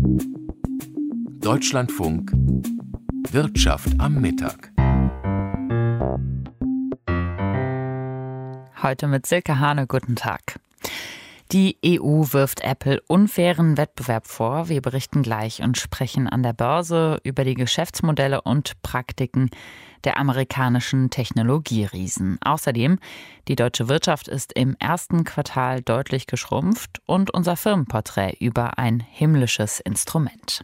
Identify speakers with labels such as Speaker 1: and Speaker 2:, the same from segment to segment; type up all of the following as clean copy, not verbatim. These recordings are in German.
Speaker 1: Deutschlandfunk Wirtschaft am Mittag.
Speaker 2: Heute mit Silke Hane, guten Tag. Die EU wirft Apple unfairen Wettbewerb vor. Wir berichten gleich und sprechen an der Börse über die Geschäftsmodelle und Praktiken der amerikanischen Technologieriesen. Außerdem, die deutsche Wirtschaft ist im ersten Quartal deutlich geschrumpft und unser Firmenporträt über ein himmlisches Instrument.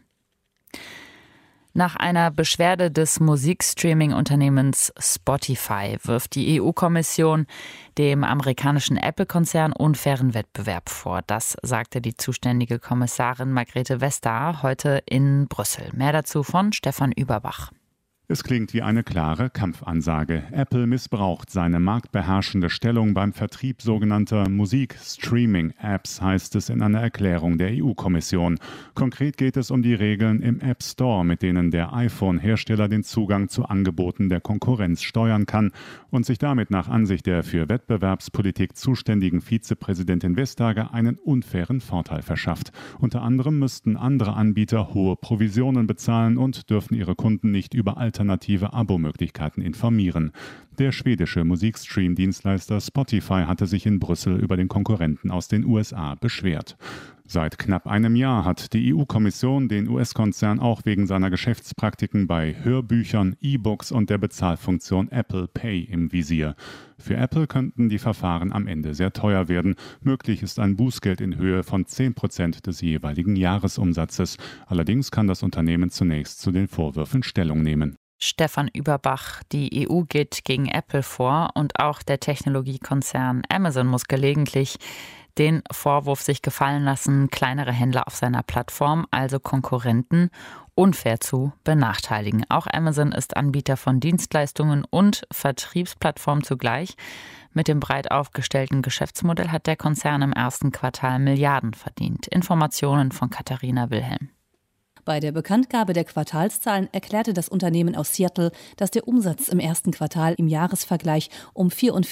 Speaker 2: Nach einer Beschwerde des Musikstreaming-Unternehmens Spotify wirft die EU-Kommission dem amerikanischen Apple-Konzern unfairen Wettbewerb vor. Das sagte die zuständige Kommissarin Margrethe Vestager heute in Brüssel. Mehr dazu von Stefan Überbach.
Speaker 3: Es klingt wie eine klare Kampfansage. Apple missbraucht seine marktbeherrschende Stellung beim Vertrieb sogenannter Musik-Streaming-Apps, heißt es in einer Erklärung der EU-Kommission. Konkret geht es um die Regeln im App Store, mit denen der iPhone-Hersteller den Zugang zu Angeboten der Konkurrenz steuern kann und sich damit nach Ansicht der für Wettbewerbspolitik zuständigen Vizepräsidentin Vestager einen unfairen Vorteil verschafft. Unter anderem müssten andere Anbieter hohe Provisionen bezahlen und dürfen ihre Kunden nicht über alternative Abo-Möglichkeiten informieren. Der schwedische Musikstream-Dienstleister Spotify hatte sich in Brüssel über den Konkurrenten aus den USA beschwert. Seit knapp einem Jahr hat die EU-Kommission den US-Konzern auch wegen seiner Geschäftspraktiken bei Hörbüchern, E-Books und der Bezahlfunktion Apple Pay im Visier. Für Apple könnten die Verfahren am Ende sehr teuer werden. Möglich ist ein Bußgeld in Höhe von 10% des jeweiligen Jahresumsatzes. Allerdings kann das Unternehmen zunächst zu den Vorwürfen Stellung nehmen.
Speaker 2: Stefan Überbach, die EU geht gegen Apple vor und auch der Technologiekonzern Amazon muss gelegentlich den Vorwurf sich gefallen lassen, kleinere Händler auf seiner Plattform, also Konkurrenten, unfair zu benachteiligen. Auch Amazon ist Anbieter von Dienstleistungen und Vertriebsplattform zugleich. Mit dem breit aufgestellten Geschäftsmodell hat der Konzern im ersten Quartal Milliarden verdient. Informationen von Katharina Wilhelm.
Speaker 4: Bei der Bekanntgabe der Quartalszahlen erklärte das Unternehmen aus Seattle, dass der Umsatz im ersten Quartal im Jahresvergleich um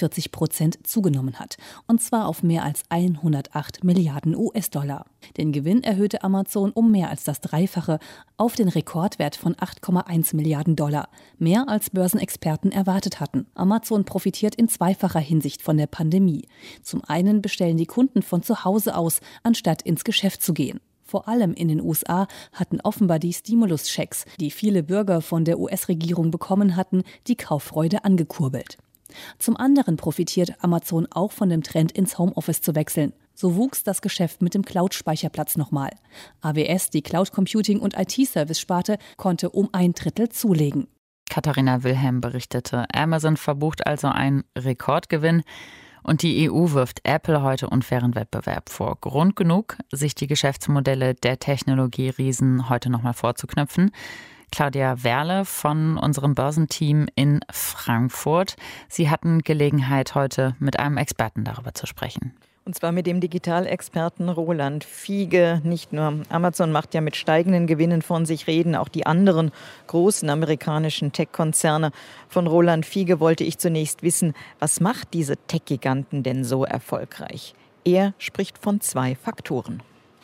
Speaker 4: 44% zugenommen hat. Und zwar auf mehr als 108 Milliarden US-Dollar. Den Gewinn erhöhte Amazon um mehr als das Dreifache auf den Rekordwert von 8,1 Milliarden Dollar. Mehr als Börsenexperten erwartet hatten. Amazon profitiert in zweifacher Hinsicht von der Pandemie. Zum einen bestellen die Kunden von zu Hause aus, anstatt ins Geschäft zu gehen. Vor allem in den USA hatten offenbar die Stimulus-Schecks, die viele Bürger von der US-Regierung bekommen hatten, die Kauffreude angekurbelt. Zum anderen profitiert Amazon auch von dem Trend, ins Homeoffice zu wechseln. So wuchs das Geschäft mit dem Cloud-Speicherplatz nochmal. AWS, die Cloud-Computing- und IT-Service-Sparte, konnte um 1/3 zulegen.
Speaker 2: Katharina Wilhelm berichtete, Amazon verbucht also einen Rekordgewinn. Und die EU wirft Apple heute unfairen Wettbewerb vor. Grund genug, sich die Geschäftsmodelle der Technologieriesen heute nochmal vorzuknüpfen. Claudia Werle von unserem Börsenteam in Frankfurt. Sie hatten Gelegenheit, heute mit einem Experten darüber zu sprechen.
Speaker 5: Und zwar mit dem Digitalexperten Roland Fiege. Nicht nur Amazon macht ja mit steigenden Gewinnen von sich reden, auch die anderen großen amerikanischen Tech-Konzerne. Von Roland Fiege wollte ich zunächst wissen, was macht diese Tech-Giganten denn so erfolgreich? Er spricht von 2 Faktoren.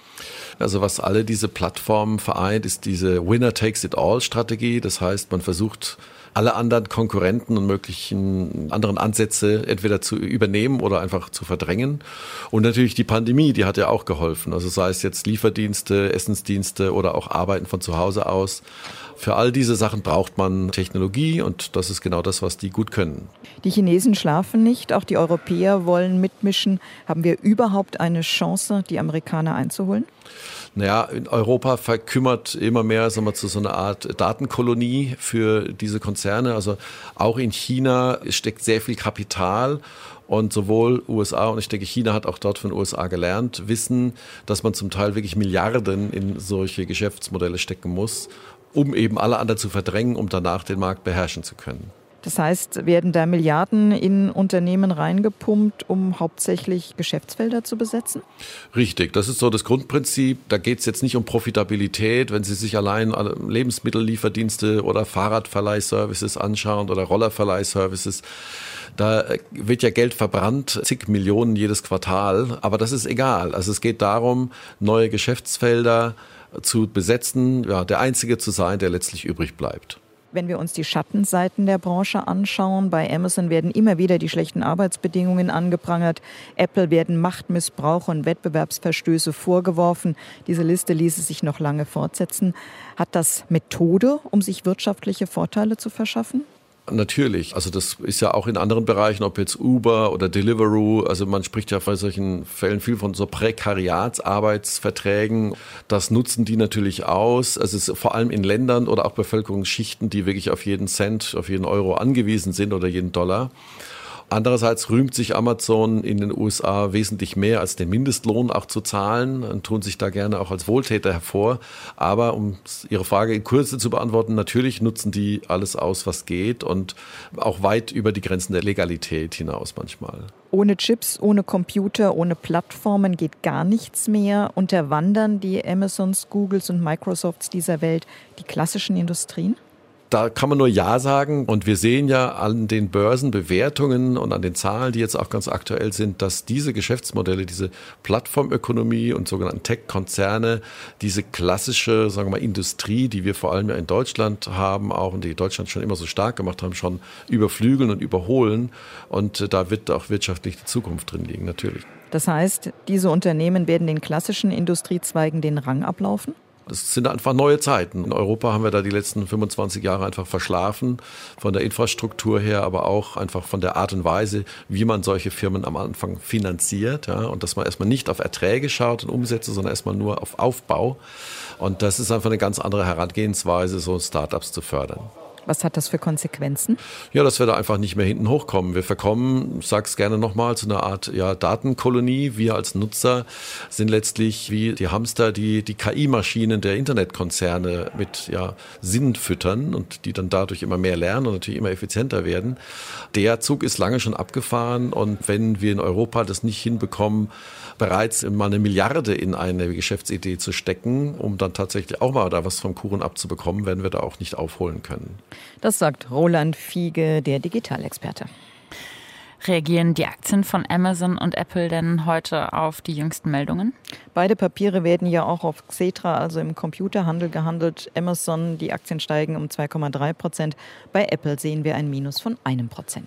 Speaker 6: Also was alle diese Plattformen vereint, ist diese Winner-Takes-it-all-Strategie. Das heißt, man versucht, alle anderen Konkurrenten und möglichen anderen Ansätze entweder zu übernehmen oder einfach zu verdrängen. Und natürlich die Pandemie, die hat ja auch geholfen. Also sei es jetzt Lieferdienste, Essensdienste oder auch Arbeiten von zu Hause aus. Für all diese Sachen braucht man Technologie und das ist genau das, was die gut können.
Speaker 5: Die Chinesen schlafen nicht, auch die Europäer wollen mitmischen. Haben wir überhaupt eine Chance, die Amerikaner einzuholen?
Speaker 6: Naja, in Europa verkümmert immer mehr, sagen wir, zu so einer Art Datenkolonie für diese Konzerne. Also auch in China steckt sehr viel Kapital. Und sowohl USA und ich denke, China hat auch dort von den USA gelernt, wissen, dass man zum Teil wirklich Milliarden in solche Geschäftsmodelle stecken muss, um eben alle anderen zu verdrängen, um danach den Markt beherrschen zu können.
Speaker 5: Das heißt, werden da Milliarden in Unternehmen reingepumpt, um hauptsächlich Geschäftsfelder zu besetzen?
Speaker 6: Richtig, das ist so das Grundprinzip. Da geht es jetzt nicht um Profitabilität. Wenn Sie sich allein Lebensmittellieferdienste oder Fahrradverleihservices anschauen oder Rollerverleihservices, da wird ja Geld verbrannt, zig Millionen jedes Quartal. Aber das ist egal. Also es geht darum, neue Geschäftsfelder zu besetzen, ja, der Einzige zu sein, der letztlich übrig bleibt.
Speaker 5: Wenn wir uns die Schattenseiten der Branche anschauen, bei Amazon werden immer wieder die schlechten Arbeitsbedingungen angeprangert. Apple werden Machtmissbrauch und Wettbewerbsverstöße vorgeworfen. Diese Liste ließe sich noch lange fortsetzen. Hat das Methode, um sich wirtschaftliche Vorteile zu verschaffen?
Speaker 6: Natürlich, also das ist ja auch in anderen Bereichen, ob jetzt Uber oder Deliveroo, also man spricht ja bei solchen Fällen viel von so Prekariatsarbeitsverträgen. Das nutzen die natürlich aus. Also es ist vor allem in Ländern oder auch Bevölkerungsschichten, die wirklich auf jeden Cent, auf jeden Euro angewiesen sind oder jeden Dollar. Andererseits rühmt sich Amazon in den USA wesentlich mehr als den Mindestlohn auch zu zahlen und tun sich da gerne auch als Wohltäter hervor. Aber um Ihre Frage in Kürze zu beantworten, natürlich nutzen die alles aus, was geht und auch weit über die Grenzen der Legalität hinaus manchmal.
Speaker 5: Ohne Chips, ohne Computer, ohne Plattformen geht gar nichts mehr. Unterwandern die Amazons, Googles und Microsofts dieser Welt die klassischen Industrien?
Speaker 6: Da kann man nur Ja sagen. Und wir sehen ja an den Börsenbewertungen und an den Zahlen, die jetzt auch ganz aktuell sind, dass diese Geschäftsmodelle, diese Plattformökonomie und sogenannten Tech-Konzerne, diese klassische, sagen wir mal, Industrie, die wir vor allem ja in Deutschland haben, auch und die Deutschland schon immer so stark gemacht haben, schon überflügeln und überholen. Und da wird auch wirtschaftlich die Zukunft drin liegen, natürlich.
Speaker 5: Das heißt, diese Unternehmen werden den klassischen Industriezweigen den Rang ablaufen?
Speaker 6: Das sind einfach neue Zeiten. In Europa haben wir da die letzten 25 Jahre einfach verschlafen, von der Infrastruktur her, aber auch einfach von der Art und Weise, wie man solche Firmen am Anfang finanziert. Ja, und dass man erstmal nicht auf Erträge schaut und Umsätze, sondern erstmal nur auf Aufbau. Und das ist einfach eine ganz andere Herangehensweise, so Startups zu fördern.
Speaker 5: Was hat das für Konsequenzen?
Speaker 6: Ja, dass wir da einfach nicht mehr hinten hochkommen. Wir verkommen, ich sage es gerne nochmal, zu einer Art Datenkolonie. Wir als Nutzer sind letztlich wie die Hamster, die KI-Maschinen der Internetkonzerne mit Sinn füttern und die dann dadurch immer mehr lernen und natürlich immer effizienter werden. Der Zug ist lange schon abgefahren und wenn wir in Europa das nicht hinbekommen, bereits mal 1 Milliarde in eine Geschäftsidee zu stecken, um dann tatsächlich auch mal da was vom Kuchen abzubekommen, werden wir da auch nicht aufholen können.
Speaker 5: Das sagt Roland Fiege, der Digitalexperte.
Speaker 2: Reagieren die Aktien von Amazon und Apple denn heute auf die jüngsten Meldungen?
Speaker 5: Beide Papiere werden ja auch auf Xetra, also im Computerhandel, gehandelt. Amazon, die Aktien steigen um 2,3%. Bei Apple sehen wir ein Minus von 1%.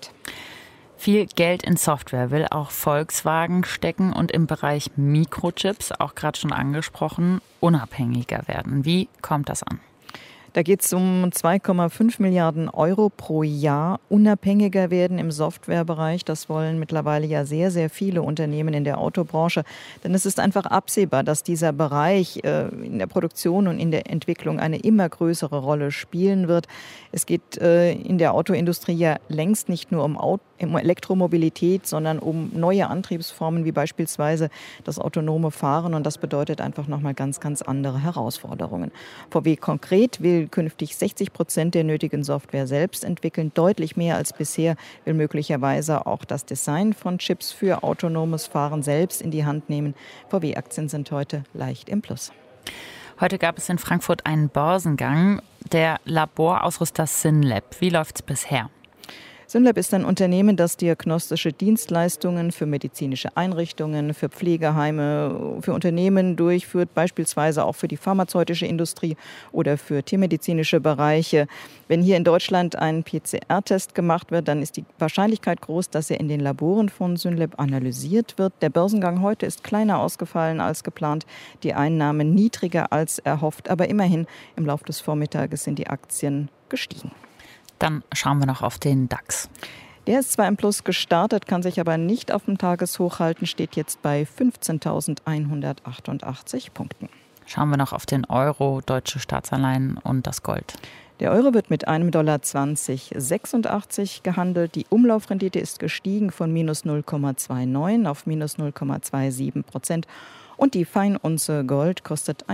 Speaker 2: Viel Geld in Software will auch Volkswagen stecken und im Bereich Mikrochips, auch gerade schon angesprochen, unabhängiger werden. Wie kommt das an?
Speaker 5: Da geht es um 2,5 Milliarden Euro pro Jahr, unabhängiger werden im Softwarebereich. Das wollen mittlerweile ja sehr, sehr viele Unternehmen in der Autobranche. Denn es ist einfach absehbar, dass dieser Bereich in der Produktion und in der Entwicklung eine immer größere Rolle spielen wird. Es geht in der Autoindustrie ja längst nicht nur um Elektromobilität, sondern um neue Antriebsformen wie beispielsweise das autonome Fahren. Und das bedeutet einfach nochmal ganz, ganz andere Herausforderungen. VW konkret will künftig 60% der nötigen Software selbst entwickeln, deutlich mehr als bisher, will möglicherweise auch das Design von Chips für autonomes Fahren selbst in die Hand nehmen. VW-Aktien sind heute leicht im Plus.
Speaker 2: Heute gab es in Frankfurt einen Börsengang der Laborausrüster Synlab. Wie läuft es bisher?
Speaker 5: Synlab ist ein Unternehmen, das diagnostische Dienstleistungen für medizinische Einrichtungen, für Pflegeheime, für Unternehmen durchführt, beispielsweise auch für die pharmazeutische Industrie oder für tiermedizinische Bereiche. Wenn hier in Deutschland ein PCR-Test gemacht wird, dann ist die Wahrscheinlichkeit groß, dass er in den Laboren von Synlab analysiert wird. Der Börsengang heute ist kleiner ausgefallen als geplant, die Einnahmen niedriger als erhofft, aber immerhin im Laufe des Vormittages sind die Aktien gestiegen.
Speaker 2: Dann schauen wir noch auf den DAX.
Speaker 5: Der ist zwar im Plus gestartet, kann sich aber nicht auf dem Tageshoch halten, steht jetzt bei 15.188 Punkten.
Speaker 2: Schauen wir noch auf den Euro, deutsche Staatsanleihen und das Gold.
Speaker 5: Der Euro wird mit einem $20,86 gehandelt. Die Umlaufrendite ist gestiegen von minus 0,29 auf minus 0,27%. Und die Feinunze Gold kostet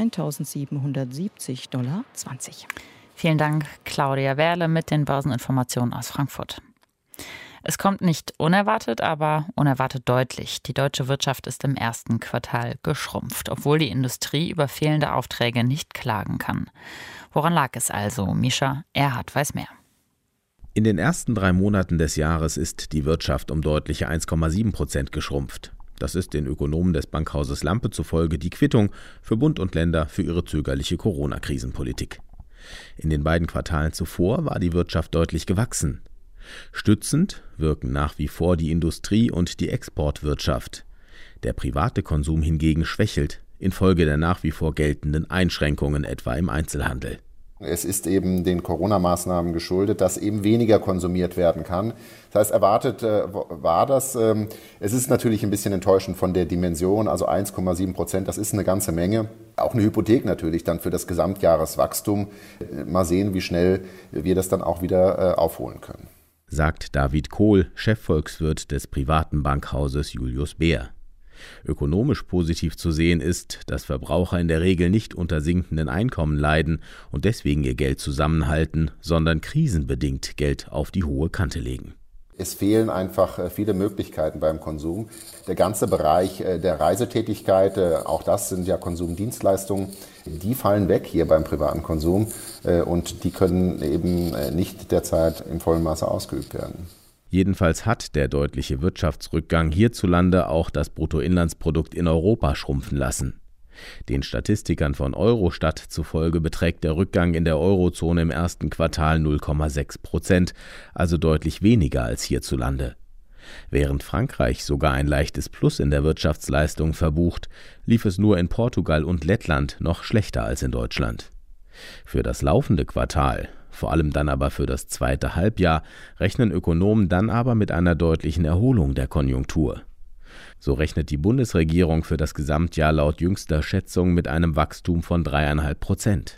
Speaker 5: $1.770,20.
Speaker 2: Vielen Dank, Claudia Werle mit den Börseninformationen aus Frankfurt. Es kommt nicht unerwartet, aber unerwartet deutlich. Die deutsche Wirtschaft ist im ersten Quartal geschrumpft, obwohl die Industrie über fehlende Aufträge nicht klagen kann. Woran lag es also? Mischa Erhardt weiß mehr.
Speaker 7: In den ersten 3 Monaten des Jahres ist die Wirtschaft um deutliche 1,7% geschrumpft. Das ist den Ökonomen des Bankhauses Lampe zufolge die Quittung für Bund und Länder für ihre zögerliche Corona-Krisenpolitik. In den beiden Quartalen zuvor war die Wirtschaft deutlich gewachsen. Stützend wirken nach wie vor die Industrie- und die Exportwirtschaft. Der private Konsum hingegen schwächelt infolge der nach wie vor geltenden Einschränkungen, etwa im Einzelhandel.
Speaker 8: Es ist eben den Corona-Maßnahmen geschuldet, dass eben weniger konsumiert werden kann. Das heißt, erwartet war das. Es ist natürlich ein bisschen enttäuschend von der Dimension, also 1,7%, das ist eine ganze Menge. Auch eine Hypothek natürlich dann für das Gesamtjahreswachstum. Mal sehen, wie schnell wir das dann auch wieder aufholen können.
Speaker 7: Sagt David Kohl, Chefvolkswirt des privaten Bankhauses Julius Baer. Ökonomisch positiv zu sehen ist, dass Verbraucher in der Regel nicht unter sinkenden Einkommen leiden und deswegen ihr Geld zusammenhalten, sondern krisenbedingt Geld auf die hohe Kante legen.
Speaker 8: Es fehlen einfach viele Möglichkeiten beim Konsum. Der ganze Bereich der Reisetätigkeit, auch das sind ja Konsumdienstleistungen, die fallen weg hier beim privaten Konsum und die können eben nicht derzeit im vollen Maße ausgeübt werden.
Speaker 7: Jedenfalls hat der deutliche Wirtschaftsrückgang hierzulande auch das Bruttoinlandsprodukt in Europa schrumpfen lassen. Den Statistikern von Eurostat zufolge beträgt der Rückgang in der Eurozone im ersten Quartal 0,6%, also deutlich weniger als hierzulande. Während Frankreich sogar ein leichtes Plus in der Wirtschaftsleistung verbucht, lief es nur in Portugal und Lettland noch schlechter als in Deutschland. Für das laufende Quartal, vor allem dann aber für das zweite Halbjahr, rechnen Ökonomen dann aber mit einer deutlichen Erholung der Konjunktur. So rechnet die Bundesregierung für das Gesamtjahr laut jüngster Schätzung mit einem Wachstum von 3,5%.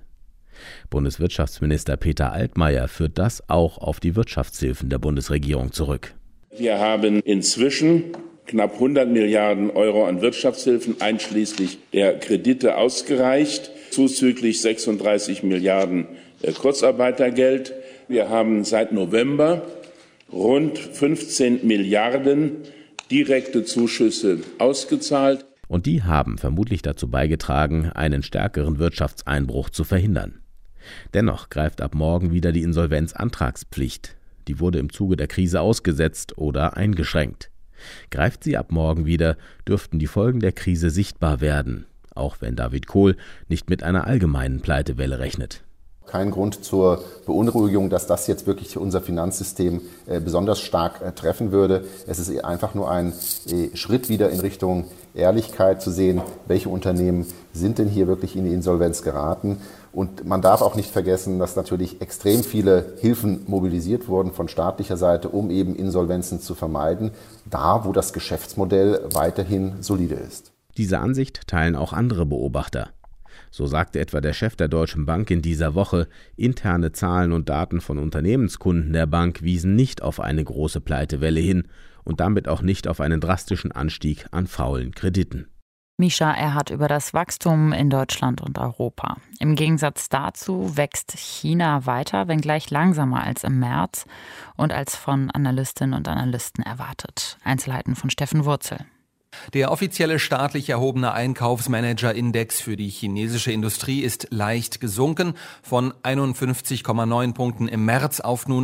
Speaker 7: Bundeswirtschaftsminister Peter Altmaier führt das auch auf die Wirtschaftshilfen der Bundesregierung zurück.
Speaker 9: Wir haben inzwischen knapp 100 Milliarden Euro an Wirtschaftshilfen einschließlich der Kredite ausgereicht, zuzüglich 36 Milliarden Kurzarbeitergeld. Wir haben seit November rund 15 Milliarden direkte Zuschüsse ausgezahlt.
Speaker 7: Und die haben vermutlich dazu beigetragen, einen stärkeren Wirtschaftseinbruch zu verhindern. Dennoch greift ab morgen wieder die Insolvenzantragspflicht. Die wurde im Zuge der Krise ausgesetzt oder eingeschränkt. Greift sie ab morgen wieder, dürften die Folgen der Krise sichtbar werden, auch wenn David Kohl nicht mit einer allgemeinen Pleitewelle rechnet.
Speaker 8: Kein Grund zur Beunruhigung, dass das jetzt wirklich unser Finanzsystem besonders stark treffen würde. Es ist einfach nur ein Schritt wieder in Richtung Ehrlichkeit zu sehen, welche Unternehmen sind denn hier wirklich in die Insolvenz geraten. Und man darf auch nicht vergessen, dass natürlich extrem viele Hilfen mobilisiert wurden von staatlicher Seite, um eben Insolvenzen zu vermeiden, da wo das Geschäftsmodell weiterhin solide ist.
Speaker 7: Diese Ansicht teilen auch andere Beobachter. So sagte etwa der Chef der Deutschen Bank in dieser Woche, interne Zahlen und Daten von Unternehmenskunden der Bank wiesen nicht auf eine große Pleitewelle hin und damit auch nicht auf einen drastischen Anstieg an faulen Krediten.
Speaker 2: Mischa Erhardt über das Wachstum in Deutschland und Europa. Im Gegensatz dazu wächst China weiter, wenngleich langsamer als im März und als von Analystinnen und Analysten erwartet. Einzelheiten von Steffen Wurzel.
Speaker 10: Der offizielle staatlich erhobene Einkaufsmanager-Index für die chinesische Industrie ist leicht gesunken, von 51,9 Punkten im März auf nun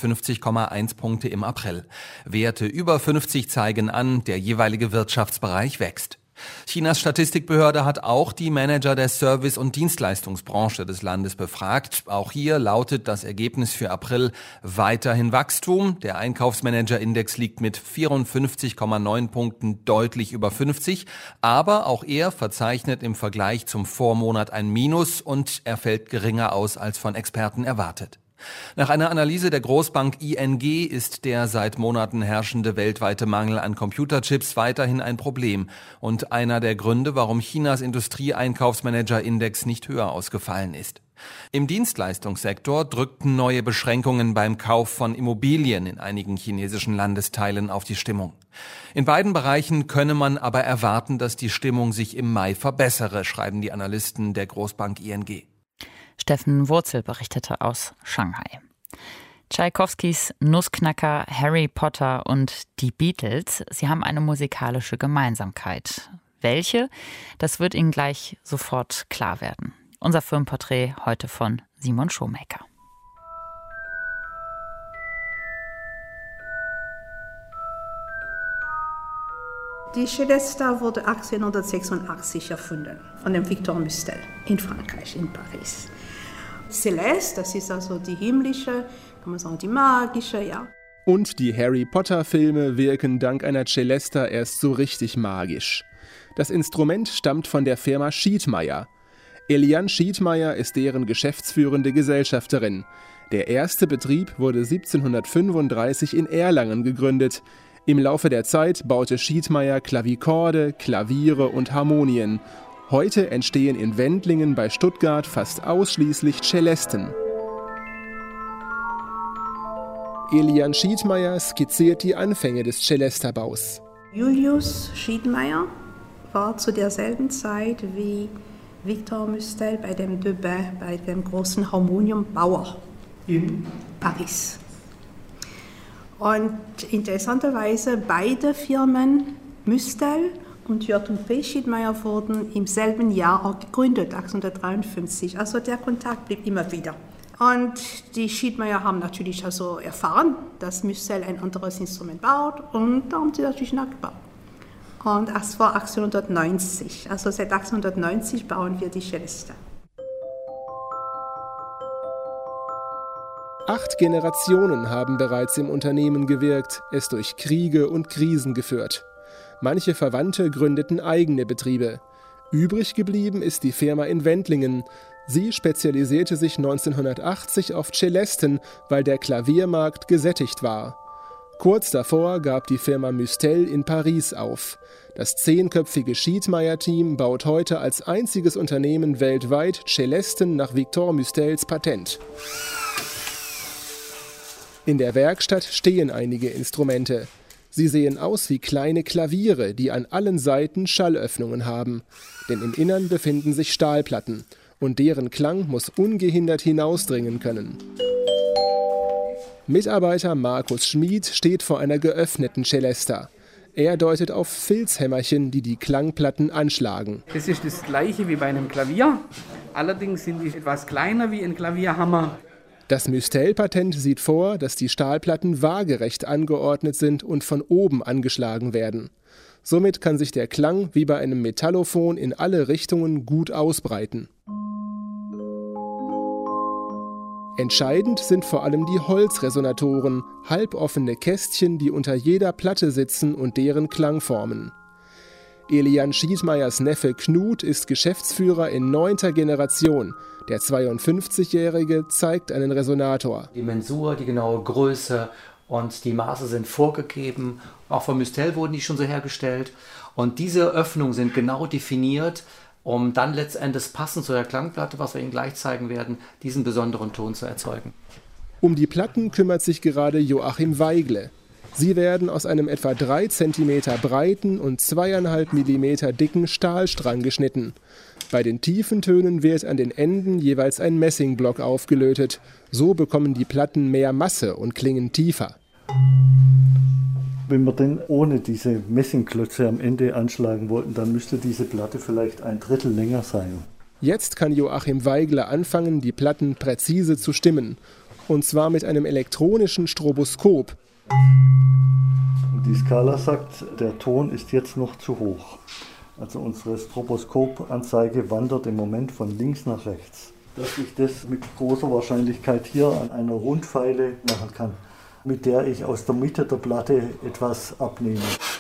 Speaker 10: 51,1 Punkte im April. Werte über 50 zeigen an, der jeweilige Wirtschaftsbereich wächst. Chinas Statistikbehörde hat auch die Manager der Service- und Dienstleistungsbranche des Landes befragt. Auch hier lautet das Ergebnis für April weiterhin Wachstum. Der Einkaufsmanager-Index liegt mit 54,9 Punkten deutlich über 50. Aber auch er verzeichnet im Vergleich zum Vormonat ein Minus und er fällt geringer aus als von Experten erwartet. Nach einer Analyse der Großbank ING ist der seit Monaten herrschende weltweite Mangel an Computerchips weiterhin ein Problem und einer der Gründe, warum Chinas Industrie-Einkaufsmanager-Index nicht höher ausgefallen ist. Im Dienstleistungssektor drückten neue Beschränkungen beim Kauf von Immobilien in einigen chinesischen Landesteilen auf die Stimmung. In beiden Bereichen könne man aber erwarten, dass die Stimmung sich im Mai verbessere, schreiben die Analysten der Großbank ING.
Speaker 2: Steffen Wurzel berichtete aus Shanghai. Tschaikowskis Nussknacker, Harry Potter und die Beatles, sie haben eine musikalische Gemeinsamkeit. Welche? Das wird Ihnen gleich sofort klar werden. Unser Filmporträt heute von Simon Schomaker.
Speaker 11: Die Celesta wurde 1886 erfunden von dem Victor Mustel in Frankreich, in Paris. Celeste, das ist also die himmlische, kann man sagen, die magische, ja.
Speaker 12: Und die Harry-Potter-Filme wirken dank einer Celesta erst so richtig magisch. Das Instrument stammt von der Firma Schiedmeier. Eliane Schiedmeier ist deren geschäftsführende Gesellschafterin. Der erste Betrieb wurde 1735 in Erlangen gegründet. Im Laufe der Zeit baute Schiedmeier Klavikorde, Klaviere und Harmonien. Heute entstehen in Wendlingen bei Stuttgart fast ausschließlich Cellesten. Eliane Schiedmeier skizziert die Anfänge des Celesta-Baus.
Speaker 11: Julius Schiedmeier war zu derselben Zeit wie Victor Mustel bei dem Debain, bei dem großen Harmoniumbauer in Paris. Und interessanterweise beide Firmen, Mustel und J&P Schiedmeier, wurden im selben Jahr auch gegründet, 1853. Also der Kontakt blieb immer wieder. Und die Schiedmeier haben natürlich also erfahren, dass Mustel ein anderes Instrument baut, und da haben sie natürlich nachgebaut. Und das war 1890. Also seit 1890 bauen wir die Celesta.
Speaker 12: 8 Generationen haben bereits im Unternehmen gewirkt, es durch Kriege und Krisen geführt. Manche Verwandte gründeten eigene Betriebe. Übrig geblieben ist die Firma in Wendlingen. Sie spezialisierte sich 1980 auf Cellesten, weil der Klaviermarkt gesättigt war. Kurz davor gab die Firma Mustel in Paris auf. Das 10-köpfige Schiedmeier-Team baut heute als einziges Unternehmen weltweit Cellesten nach Victor Mustels Patent. In der Werkstatt stehen einige Instrumente. Sie sehen aus wie kleine Klaviere, die an allen Seiten Schallöffnungen haben. Denn im Innern befinden sich Stahlplatten. Und deren Klang muss ungehindert hinausdringen können. Mitarbeiter Markus Schmid steht vor einer geöffneten Celesta. Er deutet auf Filzhämmerchen, die die Klangplatten anschlagen.
Speaker 13: Das ist das gleiche wie bei einem Klavier. Allerdings sind die etwas kleiner wie ein Klavierhammer.
Speaker 12: Das Mustel-Patent sieht vor, dass die Stahlplatten waagerecht angeordnet sind und von oben angeschlagen werden. Somit kann sich der Klang wie bei einem Metallophon in alle Richtungen gut ausbreiten. Entscheidend sind vor allem die Holzresonatoren, halboffene Kästchen, die unter jeder Platte sitzen und deren Klang formen. Eliane Schiedmeiers Neffe Knut ist Geschäftsführer in 9. Generation. Der 52-Jährige zeigt einen Resonator.
Speaker 14: Die Mensur, die genaue Größe und die Maße sind vorgegeben. Auch von Mustel wurden die schon so hergestellt. Und diese Öffnungen sind genau definiert, um dann letztendlich passend zu der Klangplatte, was wir Ihnen gleich zeigen werden, diesen besonderen Ton zu erzeugen.
Speaker 12: Um die Platten kümmert sich gerade Joachim Weigle. Sie werden aus einem etwa 3 cm breiten und 2,5 mm dicken Stahlstrang geschnitten. Bei den tiefen Tönen wird an den Enden jeweils ein Messingblock aufgelötet. So bekommen die Platten mehr Masse und klingen tiefer.
Speaker 15: Wenn wir denn ohne diese Messingklötze am Ende anschlagen wollten, dann müsste diese Platte vielleicht 1/3 länger sein.
Speaker 12: Jetzt kann Joachim Weigle anfangen, die Platten präzise zu stimmen. Und zwar mit einem elektronischen Stroboskop.
Speaker 15: Und die Skala sagt, der Ton ist jetzt noch zu hoch. Also unsere Stroboskopanzeige wandert im Moment von links nach rechts. Dass ich das mit großer Wahrscheinlichkeit hier an einer Rundpfeile machen kann, mit der ich aus der Mitte der Platte etwas abnehme.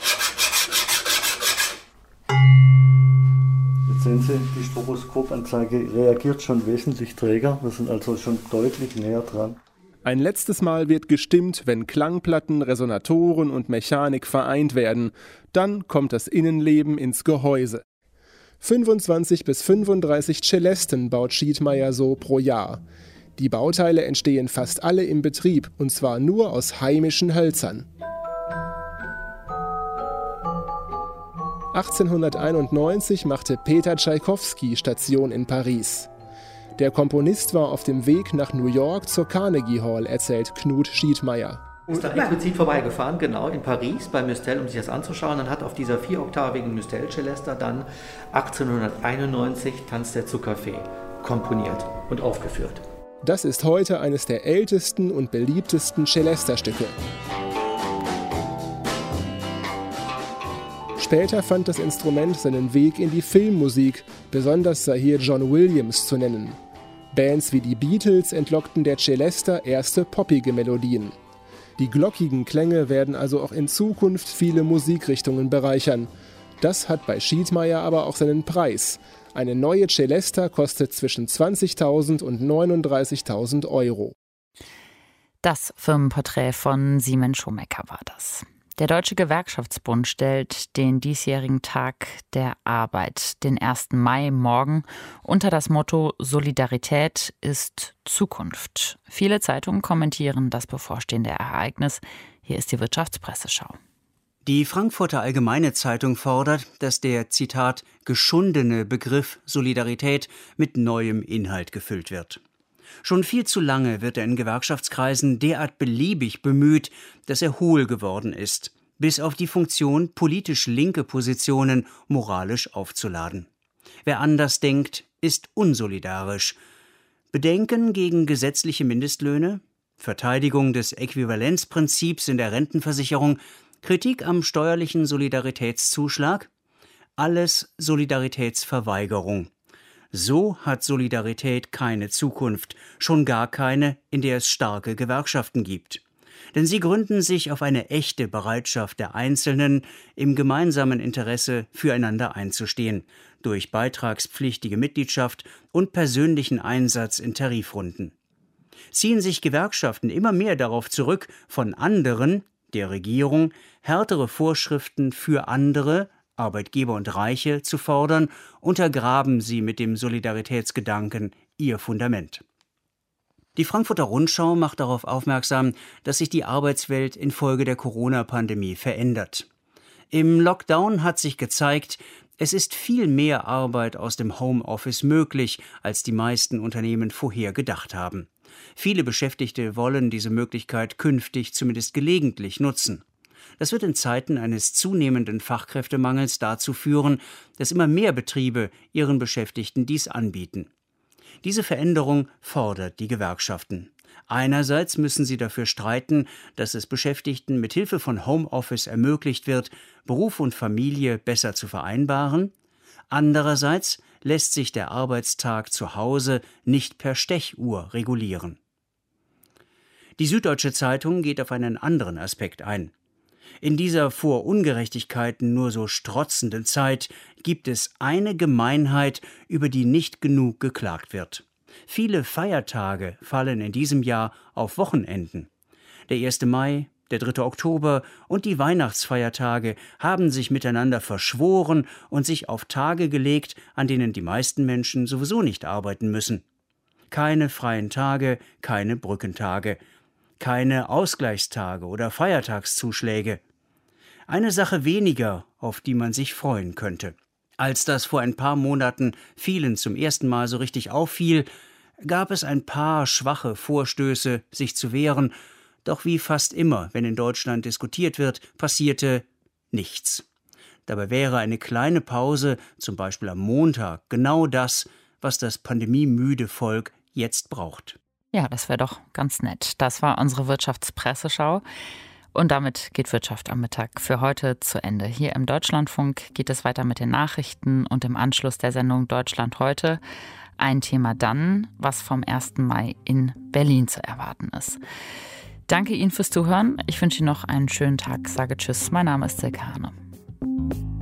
Speaker 15: Jetzt sehen Sie, die Stroboskopanzeige reagiert schon wesentlich träger. Wir sind also schon deutlich näher dran.
Speaker 12: Ein letztes Mal wird gestimmt, wenn Klangplatten, Resonatoren und Mechanik vereint werden. Dann kommt das Innenleben ins Gehäuse. 25 bis 35 Cellesten baut Schiedmeier so pro Jahr. Die Bauteile entstehen fast alle im Betrieb, und zwar nur aus heimischen Hölzern. 1891 machte Peter Tschaikowski Station in Paris. Der Komponist war auf dem Weg nach New York zur Carnegie Hall, erzählt Knut Schiedmeier.
Speaker 14: Ist da explizit vorbeigefahren, genau, in Paris bei Mustel, um sich das anzuschauen, und hat auf dieser 4-oktavigen Mustel-Celesta dann 1891 Tanz der Zuckerfee komponiert und aufgeführt.
Speaker 12: Das ist heute eines der ältesten und beliebtesten Celesta-Stücke. Später fand das Instrument seinen Weg in die Filmmusik, besonders sei hier John Williams zu nennen. Bands wie die Beatles entlockten der Celesta erste poppige Melodien. Die glockigen Klänge werden also auch in Zukunft viele Musikrichtungen bereichern. Das hat bei Schiedmeier aber auch seinen Preis. Eine neue Celesta kostet zwischen 20.000 und 39.000 Euro.
Speaker 2: Das Firmenporträt von Simon Schomecker war das. Der Deutsche Gewerkschaftsbund stellt den diesjährigen Tag der Arbeit, den 1. Mai morgen, unter das Motto Solidarität ist Zukunft. Viele Zeitungen kommentieren das bevorstehende Ereignis. Hier ist die Wirtschaftspresseschau.
Speaker 16: Die Frankfurter Allgemeine Zeitung fordert, dass der, Zitat, geschundene Begriff Solidarität mit neuem Inhalt gefüllt wird. Schon viel zu lange wird er in Gewerkschaftskreisen derart beliebig bemüht, dass er hohl geworden ist, bis auf die Funktion, politisch linke Positionen moralisch aufzuladen. Wer anders denkt, ist unsolidarisch. Bedenken gegen gesetzliche Mindestlöhne, Verteidigung des Äquivalenzprinzips in der Rentenversicherung, Kritik am steuerlichen Solidaritätszuschlag, alles Solidaritätsverweigerung. So hat Solidarität keine Zukunft, schon gar keine, in der es starke Gewerkschaften gibt. Denn sie gründen sich auf eine echte Bereitschaft der Einzelnen, im gemeinsamen Interesse füreinander einzustehen, durch beitragspflichtige Mitgliedschaft und persönlichen Einsatz in Tarifrunden. Ziehen sich Gewerkschaften immer mehr darauf zurück, von anderen, der Regierung, härtere Vorschriften für andere, Arbeitgeber und Reiche, zu fordern, untergraben sie mit dem Solidaritätsgedanken ihr Fundament. Die Frankfurter Rundschau macht darauf aufmerksam, dass sich die Arbeitswelt infolge der Corona-Pandemie verändert. Im Lockdown hat sich gezeigt, es ist viel mehr Arbeit aus dem Homeoffice möglich, als die meisten Unternehmen vorher gedacht haben. Viele Beschäftigte wollen diese Möglichkeit künftig zumindest gelegentlich nutzen. Das wird in Zeiten eines zunehmenden Fachkräftemangels dazu führen, dass immer mehr Betriebe ihren Beschäftigten dies anbieten. Diese Veränderung fordert die Gewerkschaften. Einerseits müssen sie dafür streiten, dass es Beschäftigten mit Hilfe von Homeoffice ermöglicht wird, Beruf und Familie besser zu vereinbaren. Andererseits lässt sich der Arbeitstag zu Hause nicht per Stechuhr regulieren. Die Süddeutsche Zeitung geht auf einen anderen Aspekt ein. In dieser vor Ungerechtigkeiten nur so strotzenden Zeit gibt es eine Gemeinheit, über die nicht genug geklagt wird. Viele Feiertage fallen in diesem Jahr auf Wochenenden. Der 1. Mai, der 3. Oktober und die Weihnachtsfeiertage haben sich miteinander verschworen und sich auf Tage gelegt, an denen die meisten Menschen sowieso nicht arbeiten müssen. Keine freien Tage, keine Brückentage, keine Ausgleichstage oder Feiertagszuschläge. Eine Sache weniger, auf die man sich freuen könnte. Als das vor ein paar Monaten vielen zum ersten Mal so richtig auffiel, gab es ein paar schwache Vorstöße, sich zu wehren, doch wie fast immer, wenn in Deutschland diskutiert wird, passierte nichts. Dabei wäre eine kleine Pause, zum Beispiel am Montag, genau das, was das pandemiemüde Volk jetzt braucht.
Speaker 2: Ja, das wäre doch ganz nett. Das war unsere Wirtschaftspresseschau. Und damit geht Wirtschaft am Mittag für heute zu Ende. Hier im Deutschlandfunk geht es weiter mit den Nachrichten und im Anschluss der Sendung Deutschland heute ein Thema dann, was vom 1. Mai in Berlin zu erwarten ist. Danke Ihnen fürs Zuhören. Ich wünsche Ihnen noch einen schönen Tag. Sage Tschüss. Mein Name ist Silke Hane.